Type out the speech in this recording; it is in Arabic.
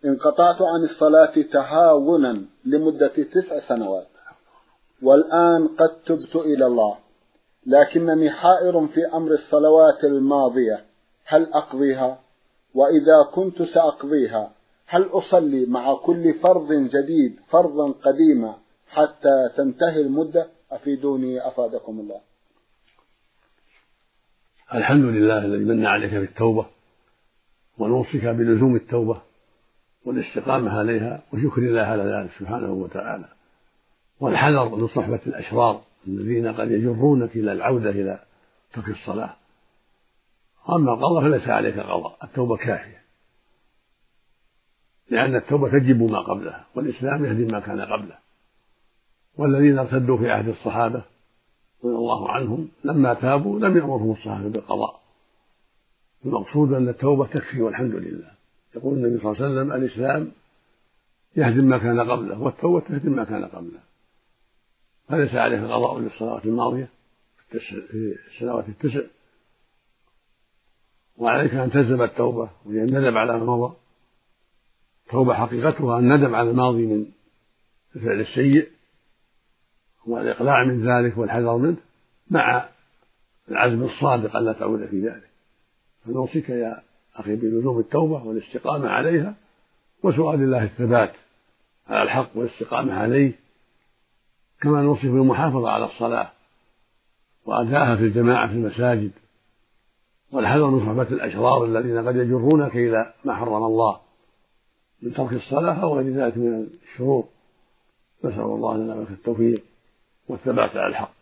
انقطعت عن الصلاة تهاونا لمدة 9 سنوات، والآن قد تبت إلى الله، لكنني حائر في أمر الصلوات الماضية، هل أقضيها؟ وإذا كنت سأقضيها هل أصلي مع كل فرض جديد فرضا قديما حتى تنتهي المدة؟ أفيدوني أفادكم الله. الحمد لله الذي من عليك بالتوبة، ونوصيك بلزوم التوبة والاستقامة عليها وشكر الله على ذلك سبحانه وتعالى، والحذر من صحبة الأشرار الذين قد يجرونك إلى العودة إلى ترك الصلاة. أما القضاء فليس عليك قضاء، التوبة كافية، لأن التوبة تجب ما قبلها، والإسلام يهدم ما كان قبله. والذين ارتدوا في عهد الصحابة رضي الله عنهم لما تابوا لم يأمرهم الصحابة بالقضاء. المقصود أن التوبة تكفي والحمد لله. يقول النبي صلى الله عليه وسلم: الإسلام يهدم ما كان قبله، والتوبة تهدم ما كان قبله. فليس عليك قضاء للصلوات الماضية في السنوات ال9، وعليك أن تلزم التوبة والندم على ما مضى. التوبة حقيقتها الندم على الماضي من الفعل السيء والإقلاع من ذلك والحذر منه، مع العزم الصادق ألا تعود في ذلك. فنوصيك يا أخي بلزوم التوبة والاستقامة عليها، وسؤال الله الثبات على الحق والاستقامة عليه، كما نوصي بالمحافظة على الصلاة وأداءها في الجماعة في المساجد، والحذر من صحبة الأشرار الذين قد يجرونك إلى ما حرم الله من ترك الصلاة أو غير ذلك من الشرور. نسأل الله لنا ولك التوفيق والثبات على الحق.